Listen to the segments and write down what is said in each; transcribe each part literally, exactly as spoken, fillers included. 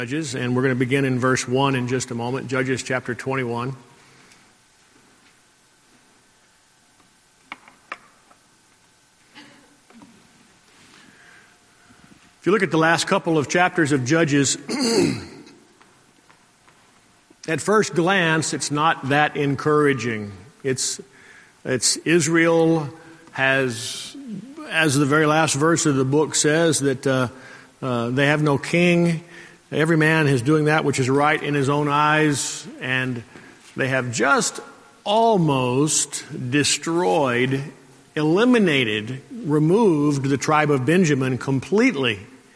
Judges, and we're going to begin in verse one in just a moment. Judges chapter twenty-one. If you look at the last couple of chapters of Judges, at first glance, it's not that encouraging. It's, it's Israel has, as the very last verse of the book says, that uh, uh, they have no king. Every man is doing that which is right in his own eyes, and they have just almost destroyed, eliminated, removed the tribe of Benjamin completely.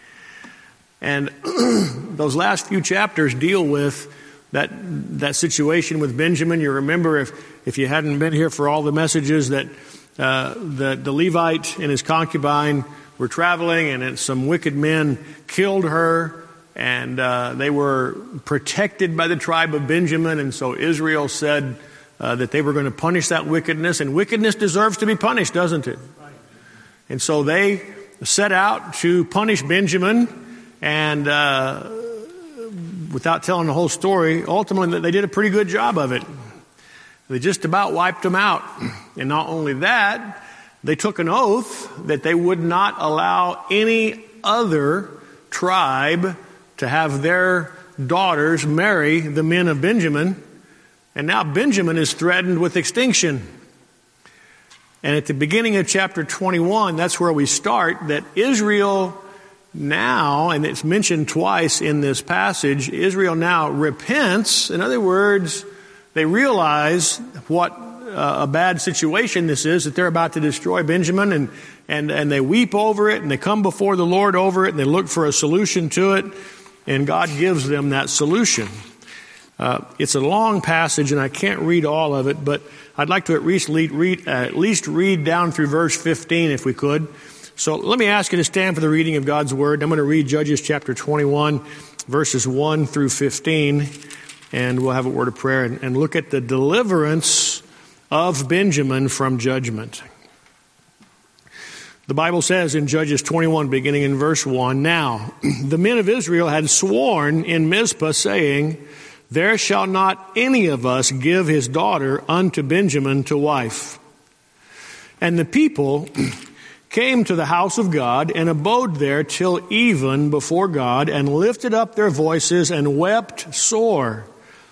And those last few chapters deal with that that situation with Benjamin. You remember, if, if you hadn't been here for all the messages, that uh, the, the Levite and his concubine were traveling, and some wicked men killed her. And uh, they were protected by the tribe of Benjamin, and so Israel said uh, that they were going to punish that wickedness, and wickedness deserves to be punished, doesn't it? Right. And so they set out to punish Benjamin, and uh, without telling the whole story, ultimately they did a pretty good job of it. They just about wiped him out. And not only that, they took an oath that they would not allow any other tribe to have their daughters marry the men of Benjamin. And now Benjamin is threatened with extinction. And at the beginning of chapter twenty-one, that's where we start, that Israel now, and it's mentioned twice in this passage, Israel now repents. In other words, they realize what uh, a bad situation this is, that they're about to destroy Benjamin, and, and, and they weep over it, and they come before the Lord over it, and they look for a solution to it. And God gives them that solution. Uh, it's a long passage, and I can't read all of it, but I'd like to at least read, read, uh, at least read down through verse fifteen, if we could. So let me ask you to stand for the reading of God's Word. I'm going to read Judges chapter twenty-one, verses one through fifteen, and we'll have a word of prayer and, and look at the deliverance of Benjamin from judgment. The Bible says in Judges twenty-one, beginning in verse one, "Now the men of Israel had sworn in Mizpah, saying, There shall not any of us give his daughter unto Benjamin to wife. And the people came to the house of God, and abode there till even before God, and lifted up their voices, and wept sore,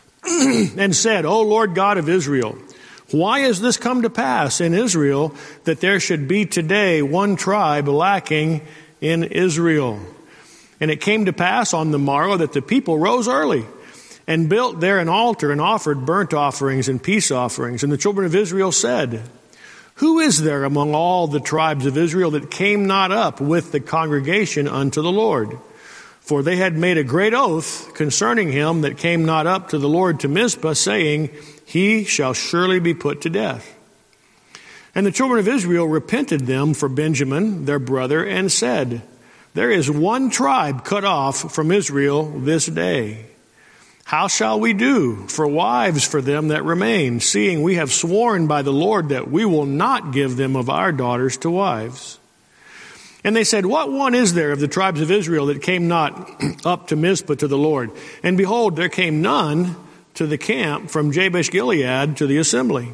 and said, O Lord God of Israel, why has this come to pass in Israel, that there should be today one tribe lacking in Israel? And it came to pass on the morrow that the people rose early, and built there an altar, and offered burnt offerings and peace offerings. And the children of Israel said, Who is there among all the tribes of Israel that came not up with the congregation unto the Lord? For they had made a great oath concerning him that came not up to the Lord to Mizpah, saying, He shall surely be put to death. And the children of Israel repented them for Benjamin, their brother, and said, There is one tribe cut off from Israel this day. How shall we do for wives for them that remain, seeing we have sworn by the Lord that we will not give them of our daughters to wives? And they said, What one is there of the tribes of Israel that came not up to Mizpah to the Lord? And behold, there came none to the camp from Jabesh Gilead to the assembly.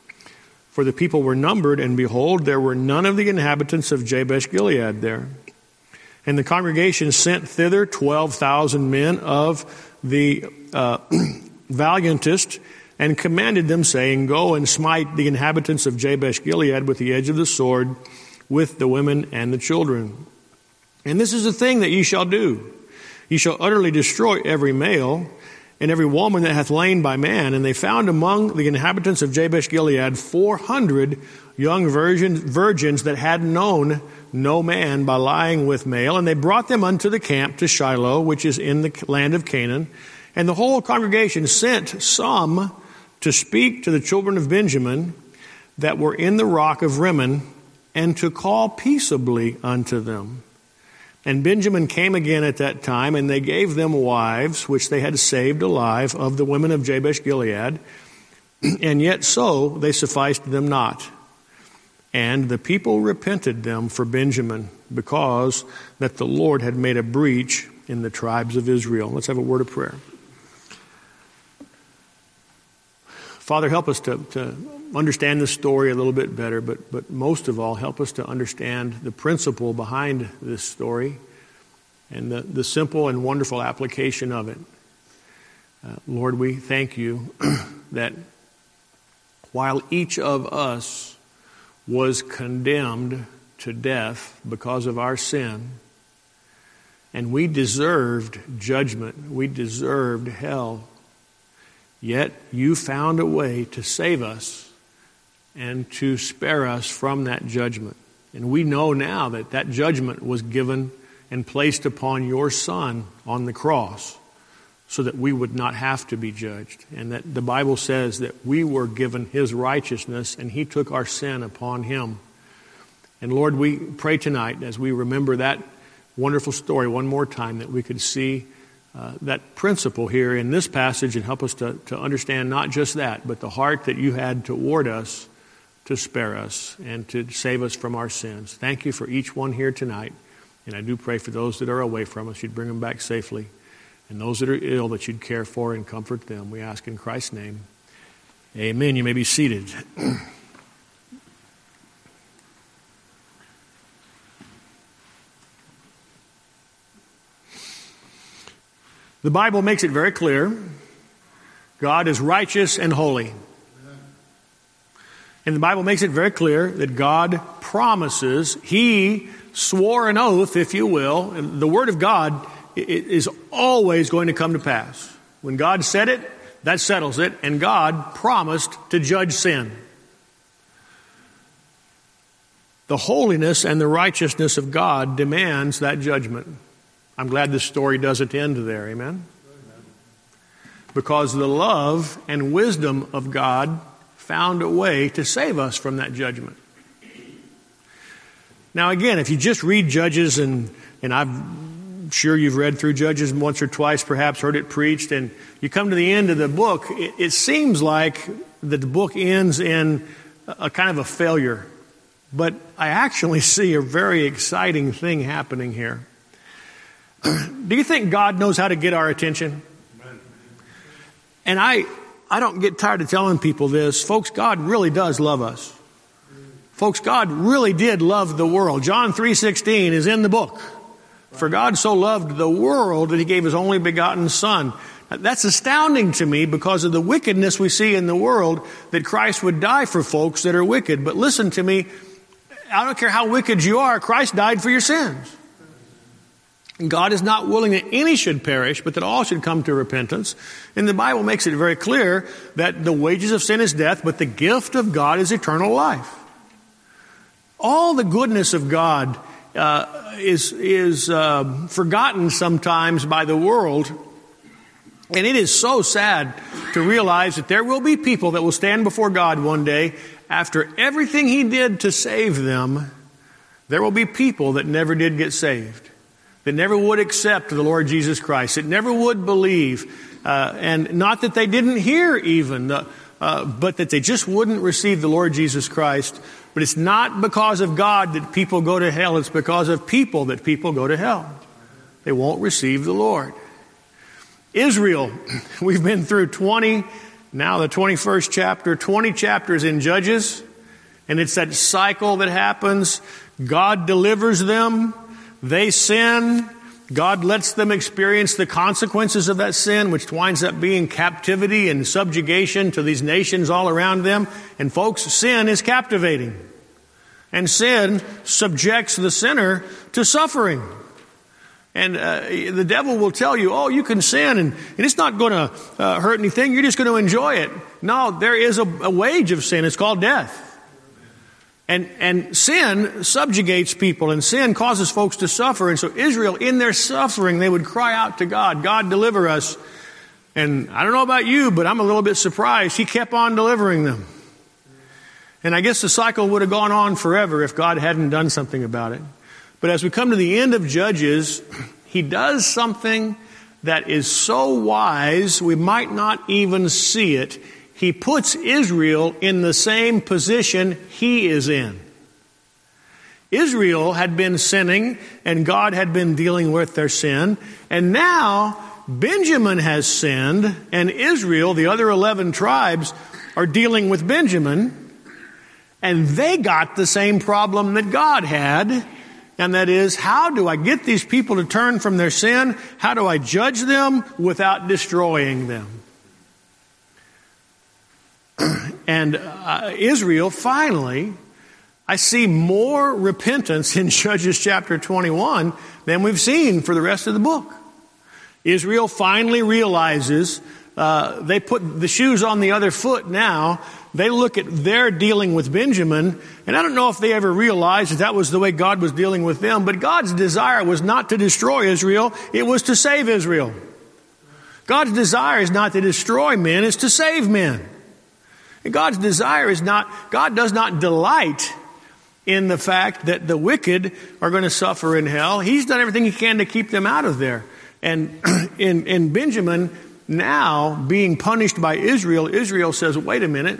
For the people were numbered, and behold, there were none of the inhabitants of Jabesh Gilead there. And the congregation sent thither twelve thousand men of the uh, valiantest, and commanded them, saying, Go and smite the inhabitants of Jabesh Gilead with the edge of the sword, with the women and the children. And this is the thing that ye shall do. Ye shall utterly destroy every male, and every woman that hath lain by man. And they found among the inhabitants of Jabesh Gilead four hundred young virgins, virgins that had known no man by lying with male. And they brought them unto the camp to Shiloh, which is in the land of Canaan. And the whole congregation sent some to speak to the children of Benjamin that were in the rock of Rimmon, and to call peaceably unto them. And Benjamin came again at that time, and they gave them wives, which they had saved alive of the women of Jabesh Gilead, and yet so they sufficed them not. And the people repented them for Benjamin, because that the Lord had made a breach in the tribes of Israel. Let's have a word of prayer. Father, help us to, to understand this story a little bit better, but, but most of all, help us to understand the principle behind this story and the, the simple and wonderful application of it. Uh, Lord, we thank you that while each of us was condemned to death because of our sin, and we deserved judgment, we deserved hell, yet you found a way to save us and to spare us from that judgment. And we know now that that judgment was given and placed upon your Son on the cross so that we would not have to be judged. And that the Bible says that we were given his righteousness and he took our sin upon him. And Lord, we pray tonight as we remember that wonderful story one more time that we could see Uh, that principle here in this passage and help us to, to understand not just that, but the heart that you had toward us to spare us and to save us from our sins. Thank you for each one here tonight. And I do pray for those that are away from us, you'd bring them back safely. And those that are ill, that you'd care for and comfort them. We ask in Christ's name. Amen. You may be seated. The Bible makes it very clear God is righteous and holy. And the Bible makes it very clear that God promises. He swore an oath, if you will. And the Word of God is always going to come to pass. When God said it, that settles it. And God promised to judge sin. The holiness and the righteousness of God demands that judgment. I'm glad this story doesn't end there, amen? Because the love and wisdom of God found a way to save us from that judgment. Now again, if you just read Judges, and, and I'm sure you've read through Judges once or twice, perhaps heard it preached, and you come to the end of the book, it, it seems like that the book ends in a, a kind of a failure. But I actually see a very exciting thing happening here. Do you think God knows how to get our attention? And I, I don't get tired of telling people this. Folks, God really does love us. Folks, God really did love the world. John three sixteen is in the book. For God so loved the world that he gave his only begotten Son. That's astounding to me because of the wickedness we see in the world, that Christ would die for folks that are wicked. But listen to me, I don't care how wicked you are, Christ died for your sins. God is not willing that any should perish, but that all should come to repentance. And the Bible makes it very clear that the wages of sin is death, but the gift of God is eternal life. All the goodness of God uh, is, is uh, forgotten sometimes by the world. And it is so sad to realize that there will be people that will stand before God one day after everything he did to save them. There will be people that never did get saved, that never would accept the Lord Jesus Christ, that never would believe, uh, and not that they didn't hear even, uh, uh, but that they just wouldn't receive the Lord Jesus Christ. But it's not because of God that people go to hell. It's because of people that people go to hell. They won't receive the Lord. Israel, we've been through twenty, now the twenty-first chapter, twenty chapters in Judges, and it's that cycle that happens. God delivers them. They sin. God lets them experience the consequences of that sin, which winds up being captivity and subjugation to these nations all around them. And folks, sin is captivating. And sin subjects the sinner to suffering. And uh, the devil will tell you, oh, you can sin and, and it's not going to uh, hurt anything. You're just going to enjoy it. No, there is a, a wage of sin. It's called death. And, and sin subjugates people, and sin causes folks to suffer. And so Israel, in their suffering, they would cry out to God, God, deliver us. And I don't know about you, but I'm a little bit surprised. He kept on delivering them. And I guess the cycle would have gone on forever if God hadn't done something about it. But as we come to the end of Judges, he does something that is so wise, we might not even see it. He puts Israel in the same position he is in. Israel had been sinning, and God had been dealing with their sin. And now Benjamin has sinned, and Israel, the other eleven tribes, are dealing with Benjamin. And they got the same problem that God had. And that is, how do I get these people to turn from their sin? How do I judge them without destroying them? And uh, Israel, finally, I see more repentance in Judges chapter twenty-one than we've seen for the rest of the book. Israel finally realizes uh, they put the shoes on the other foot now. They look at their dealing with Benjamin, and I don't know if they ever realized that that was the way God was dealing with them, but God's desire was not to destroy Israel, it was to save Israel. God's desire is not to destroy men, it's to save men. And God's desire is not, God does not delight in the fact that the wicked are going to suffer in hell. He's done everything he can to keep them out of there. And in, in Benjamin now being punished by Israel, Israel says, wait a minute,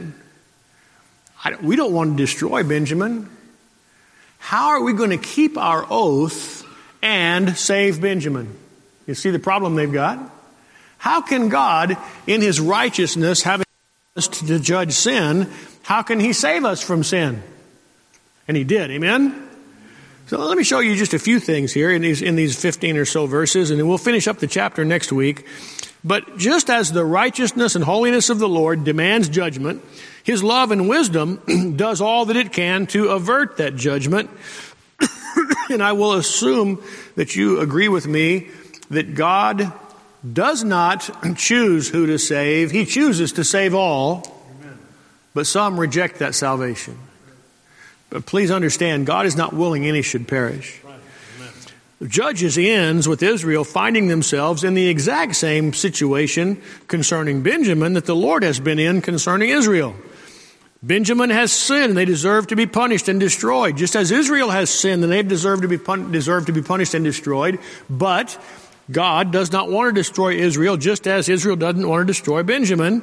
I don't, we don't want to destroy Benjamin. How are we going to keep our oath and save Benjamin? You see the problem they've got? How can God, in his righteousness, having us to judge sin, how can he save us from sin? And he did, amen? So let me show you just a few things here in these, in these fifteen or so verses, and then we'll finish up the chapter next week. But just as the righteousness and holiness of the Lord demands judgment, his love and wisdom does all that it can to avert that judgment. And I will assume that you agree with me that God does not choose who to save. He chooses to save all, Amen. But some reject that salvation. But please understand, God is not willing any should perish. Right. Amen. Judges ends with Israel finding themselves in the exact same situation concerning Benjamin that the Lord has been in concerning Israel. Benjamin has sinned, and they deserve to be punished and destroyed, just as Israel has sinned, and they deserve to be pun- deserve to be punished and destroyed. But God does not want to destroy Israel, just as Israel doesn't want to destroy Benjamin.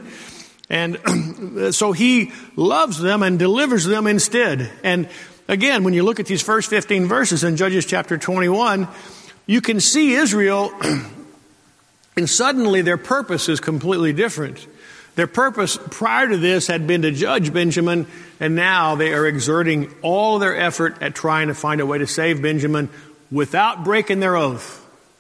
And so he loves them and delivers them instead. And again, when you look at these first fifteen verses in Judges chapter twenty-one, you can see Israel, and suddenly their purpose is completely different. Their purpose prior to this had been to judge Benjamin, and now they are exerting all their effort at trying to find a way to save Benjamin without breaking their oath.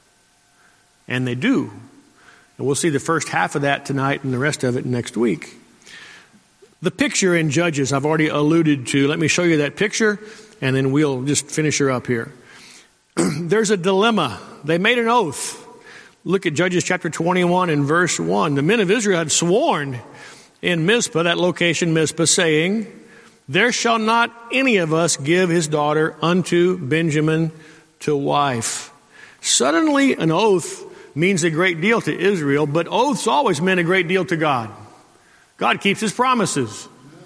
And they do. And we'll see the first half of that tonight and the rest of it next week. The picture in Judges I've already alluded to. Let me show you that picture, and then we'll just finish her up here. There's a dilemma. They made an oath. Look at Judges chapter twenty-one and verse one. The men of Israel had sworn in Mizpah, that location Mizpah, saying, there shall not any of us give his daughter unto Benjamin to wife. Suddenly an oath means a great deal to Israel, but oaths always meant a great deal to God. God keeps his promises.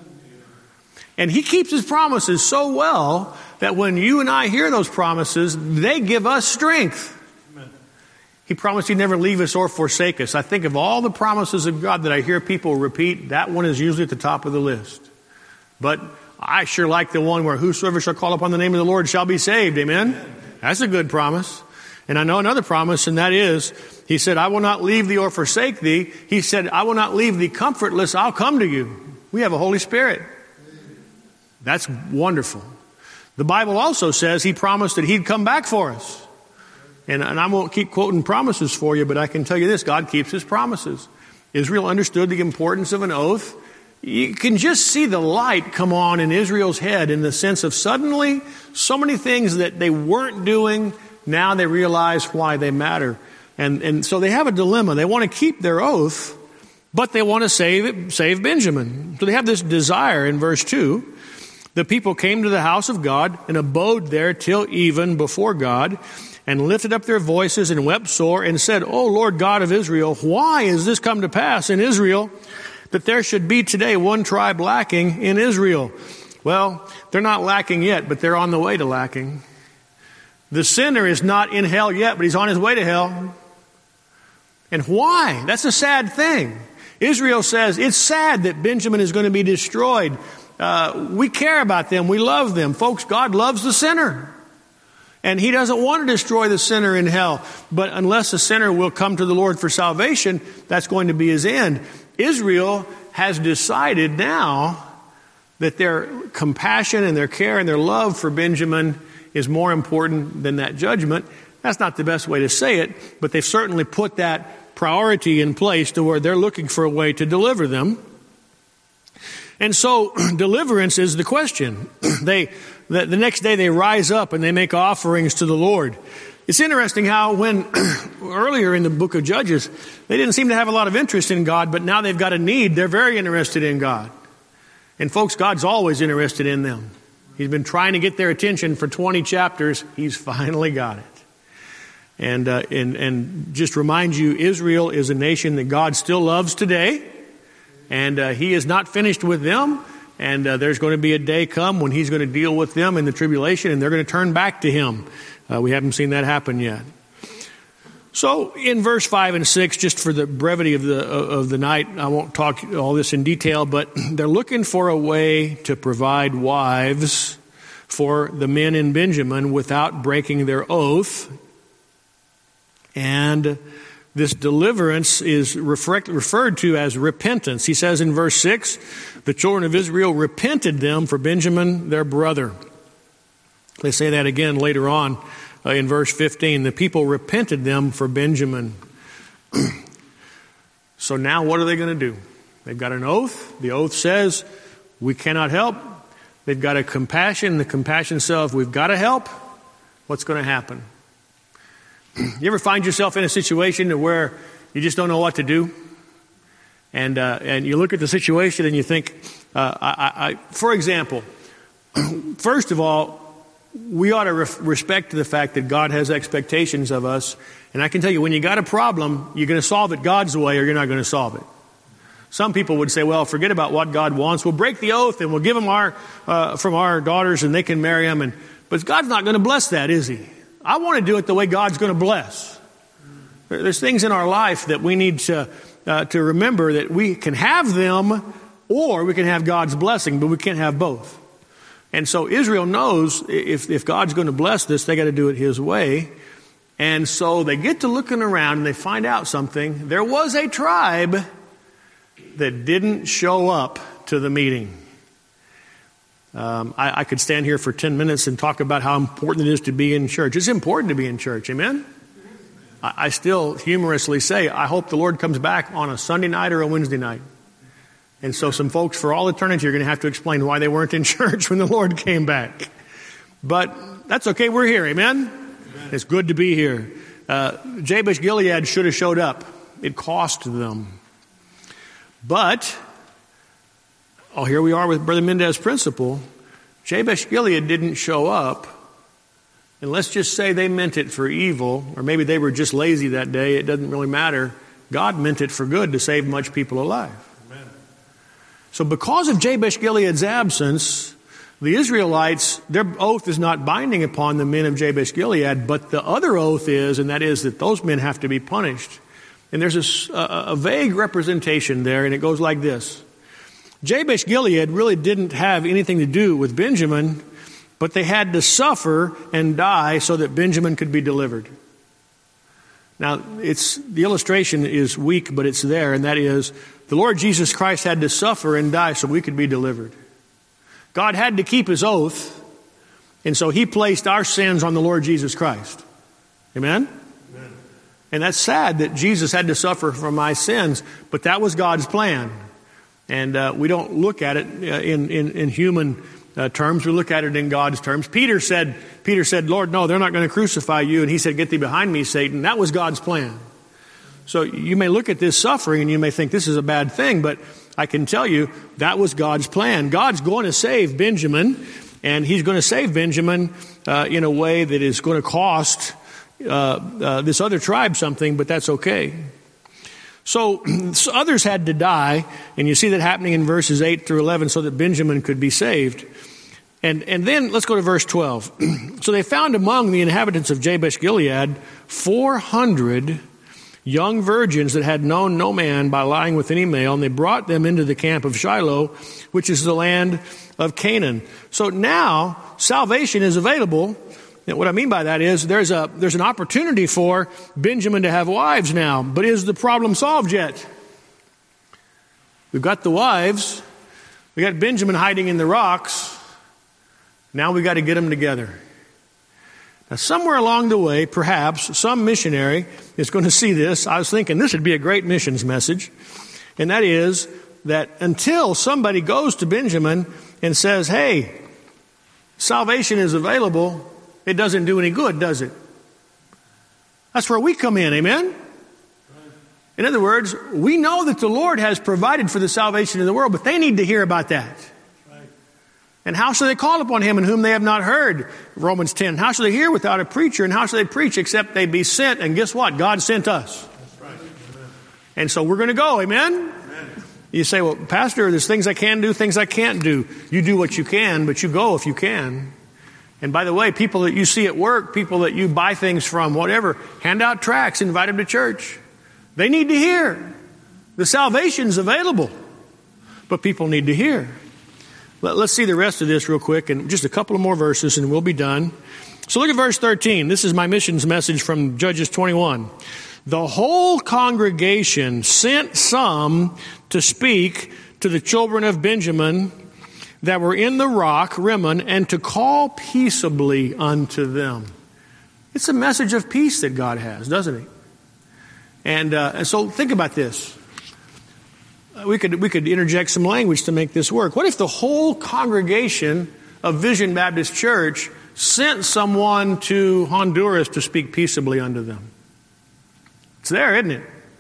And he keeps his promises so well that when you and I hear those promises, they give us strength. He promised he'd never leave us or forsake us. I think of all the promises of God that I hear people repeat, that one is usually at the top of the list. But I sure like the one where whosoever shall call upon the name of the Lord shall be saved. Amen? That's a good promise. And I know another promise, and that is, he said, I will not leave thee or forsake thee. He said, I will not leave thee comfortless. I'll come to you. We have a Holy Spirit. That's wonderful. The Bible also says he promised that he'd come back for us. And, and I won't keep quoting promises for you, but I can tell you this, God keeps his promises. Israel understood the importance of an oath. You can just see the light come on in Israel's head in the sense of suddenly so many things that they weren't doing, now they realize why they matter. And, and so they have a dilemma. They want to keep their oath, but they want to save, save Benjamin. So they have this desire in verse two. The people came to the house of God and abode there till even before God, and lifted up their voices and wept sore and said, O Lord God of Israel, why is this come to pass in Israel that there should be today one tribe lacking in Israel? Well, they're not lacking yet, but they're on the way to lacking. The sinner is not in hell yet, but he's on his way to hell. And why? That's a sad thing. Israel says it's sad that Benjamin is going to be destroyed. uh, we care about them. We love them. Folks, God loves the sinner. And he doesn't want to destroy the sinner in hell. But unless the sinner will come to the Lord for salvation, that's going to be his end. Israel has decided now that their compassion and their care and their love for Benjamin is more important than that judgment. That's not the best way to say it, but they've certainly put that priority in place to where they're looking for a way to deliver them. And so deliverance is the question. They, the, the next day they rise up and they make offerings to the Lord. It's interesting how when earlier in the book of Judges, they didn't seem to have a lot of interest in God, but now they've got a need. They're very interested in God. And folks, God's always interested in them. He's been trying to get their attention for twenty chapters. He's finally got it. And, uh, and, and just remind you, Israel is a nation that God still loves today. And uh, he is not finished with them. And uh, there's going to be a day come when he's going to deal with them in the tribulation, and they're going to turn back to him. Uh, we haven't seen that happen yet. So in verse five and six, just for the brevity of the of the night, I won't talk all this in detail, but they're looking for a way to provide wives for the men in Benjamin without breaking their oath. And this deliverance is refer- referred to as repentance. He says in verse six, the children of Israel repented them for Benjamin, their brother. They say that again later on uh, in verse fifteen. The people repented them for Benjamin. So now what are they going to do? They've got an oath. The oath says, we cannot help. They've got a compassion. The compassion says, we've got to help. What's going to happen? You ever find yourself in a situation where you just don't know what to do? And uh, and you look at the situation and you think, uh, I, I, for example, first of all, we ought to re- respect the fact that God has expectations of us. And I can tell you, when you got a problem, you're going to solve it God's way or you're not going to solve it. Some people would say, well, forget about what God wants. We'll break the oath and we'll give them our, uh, from our daughters and they can marry them. And, but God's not going to bless that, is he? I want to do it the way God's going to bless. There's things in our life that we need to uh, to remember that we can have them or we can have God's blessing, but we can't have both. And so Israel knows if, if God's going to bless this, they got to do it his way. And so they get to looking around and they find out something. There was a tribe that didn't show up to the meeting. Um, I, I could stand here for ten minutes and talk about how important it is to be in church. It's important to be in church, amen? I, I still humorously say, I hope the Lord comes back on a Sunday night or a Wednesday night. And so some folks for all eternity are going to have to explain why they weren't in church when the Lord came back. But that's okay, we're here, amen? Amen. It's good to be here. Uh, Jabesh Gilead should have showed up. It cost them. But oh, here we are with Brother Mendez's principle. Jabesh Gilead didn't show up. And let's just say they meant it for evil, or maybe they were just lazy that day. It doesn't really matter. God meant it for good to save much people alive. Amen. So because of Jabesh Gilead's absence, the Israelites, their oath is not binding upon the men of Jabesh Gilead, but the other oath is, and that is that those men have to be punished. And there's a, a, a vague representation there, and it goes like this. Jabesh Gilead really didn't have anything to do with Benjamin, but they had to suffer and die so that Benjamin could be delivered. Now, it's the illustration is weak, but it's there, and that is the Lord Jesus Christ had to suffer and die so we could be delivered. God had to keep his oath, and so he placed our sins on the Lord Jesus Christ. Amen? Amen. And that's sad that Jesus had to suffer for my sins, but that was God's plan. And uh, we don't look at it in, in, in human uh, terms. We look at it in God's terms. Peter said, Peter said, Lord, no, they're not going to crucify you. And he said, get thee behind me, Satan. That was God's plan. So you may look at this suffering and you may think this is a bad thing, but I can tell you that was God's plan. God's going to save Benjamin, and he's going to save Benjamin uh, in a way that is going to cost uh, uh, this other tribe something, but that's okay. So, so others had to die, and you see that happening in verses eight through eleven so that Benjamin could be saved. And and then let's go to verse twelve. So they found among the inhabitants of Jabesh Gilead four hundred young virgins that had known no man by lying with any male, and they brought them into the camp of Shiloh, which is the land of Canaan. So now salvation is available. And what I mean by that is there's a there's an opportunity for Benjamin to have wives now. But is the problem solved yet? We've got the wives. We got Benjamin hiding in the rocks. Now we got to get them together. Now, somewhere along the way, perhaps some missionary is going to see this. I was thinking this would be a great missions message. And that is that until somebody goes to Benjamin and says, hey, salvation is available, it doesn't do any good, does it? That's where we come in, amen? In other words, we know that the Lord has provided for the salvation of the world, but they need to hear about that. And how shall they call upon him in whom they have not heard? Romans ten. How shall they hear without a preacher? And how shall they preach except they be sent? And guess what? God sent us. That's right. And so we're going to go. Amen? Amen? You say, well, Pastor, there's things I can do, things I can't do. You do what you can, but you go if you can. And by the way, people that you see at work, people that you buy things from, whatever, hand out tracts, invite them to church. They need to hear. The salvation's available, but people need to hear. Let's see the rest of this real quick, and just a couple of more verses, and we'll be done. So look at verse thirteen. This is my missions message from Judges twenty-one. The whole congregation sent some to speak to the children of Benjamin that were in the rock, Rimmon, and to call peaceably unto them. It's a message of peace that God has, doesn't he? And, uh, and so think about this. We could we could interject some language to make this work. What if the whole congregation of Vision Baptist Church sent someone to Honduras to speak peaceably unto them? It's there, isn't it?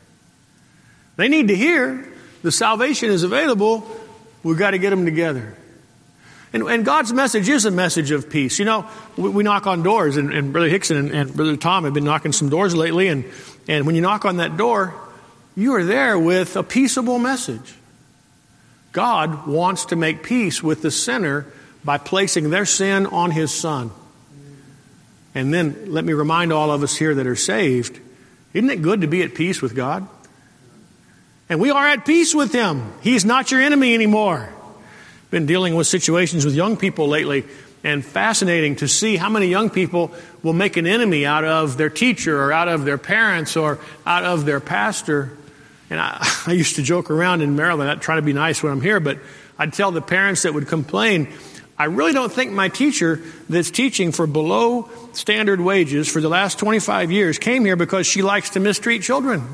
They need to hear the salvation is available. We've got to get them together. And, and God's message is a message of peace. You know, we, we knock on doors, and, and Brother Hickson and, and Brother Tom have been knocking some doors lately. And, and when you knock on that door, you are there with a peaceable message. God wants to make peace with the sinner by placing their sin on his Son. And then let me remind all of us here that are saved, isn't it good to be at peace with God? And we are at peace with him. He's not your enemy anymore. Been dealing with situations with young people lately, and fascinating to see how many young people will make an enemy out of their teacher or out of their parents or out of their pastor. And I, I used to joke around in Maryland. I'd try to be nice when I'm here, but I'd tell the parents that would complain, I really don't think my teacher that's teaching for below standard wages for the last twenty-five years came here because she likes to mistreat children.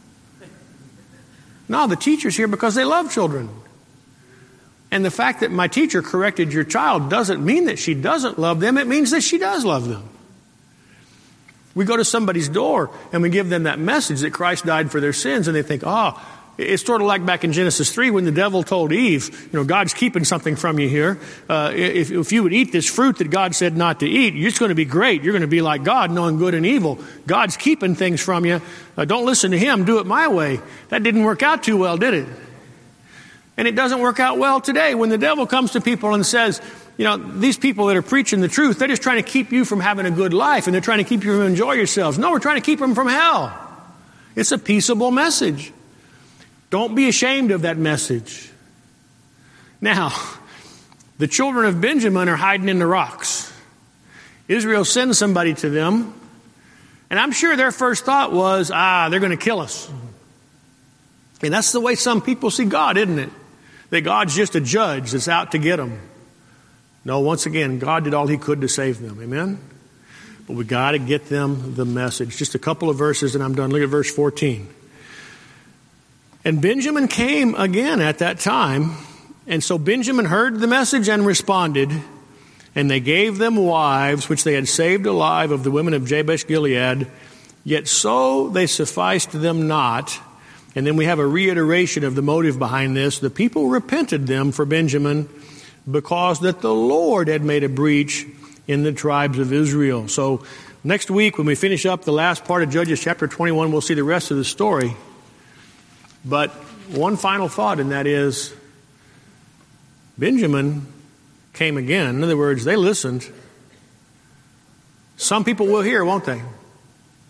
No, the teacher's here because they love children. And the fact that my teacher corrected your child doesn't mean that she doesn't love them. It means that she does love them. We go to somebody's door and we give them that message that Christ died for their sins, and they think, oh, it's sort of like back in Genesis three when the devil told Eve, you know, God's keeping something from you here. Uh, if, if you would eat this fruit that God said not to eat, it's going to be great. You're going to be like God, knowing good and evil. God's keeping things from you. Uh, don't listen to him. Do it my way. That didn't work out too well, did it? And it doesn't work out well today when the devil comes to people and says, you know, these people that are preaching the truth, they're just trying to keep you from having a good life, and they're trying to keep you from enjoying yourselves. No, we're trying to keep them from hell. It's a peaceable message. Don't be ashamed of that message. Now, the children of Benjamin are hiding in the rocks. Israel sends somebody to them, and I'm sure their first thought was, ah, they're going to kill us. And that's the way some people see God, isn't it? That God's just a judge that's out to get them. No, once again, God did all he could to save them. Amen? But we got to get them the message. Just a couple of verses and I'm done. Look at verse fourteen. And Benjamin came again at that time. And so Benjamin heard the message and responded. And they gave them wives, which they had saved alive of the women of Jabesh Gilead. Yet so they sufficed them not. And then we have a reiteration of the motive behind this. The people repented them for Benjamin because that the Lord had made a breach in the tribes of Israel. So next week when we finish up the last part of Judges chapter twenty-one, we'll see the rest of the story. But one final thought, and that is Benjamin came again. In other words, they listened. Some people will hear, won't they?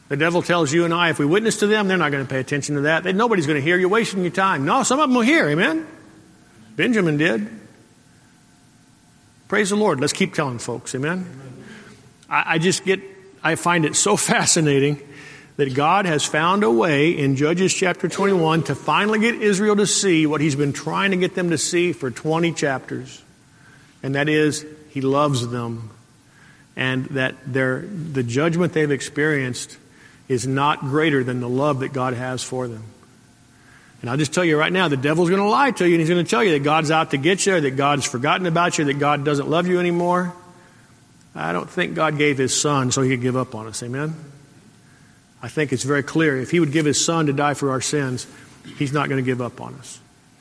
The devil tells you and I, if we witness to them, they're not going to pay attention to that. They, nobody's going to hear. You're wasting your time. No, some of them will hear. Amen? Benjamin did. Praise the Lord. Let's keep telling folks. Amen? I, I just get, I find it so fascinating that God has found a way in Judges chapter twenty-one to finally get Israel to see what he's been trying to get them to see for twenty chapters. And that is, he loves them. And that their, the judgment they've experienced is not greater than the love that God has for them. And I'll just tell you right now, the devil's going to lie to you, and he's going to tell you that God's out to get you, that God's forgotten about you, that God doesn't love you anymore. I don't think God gave his son so he could give up on us. Amen? I think it's very clear. If he would give his son to die for our sins, he's not going to give up on us.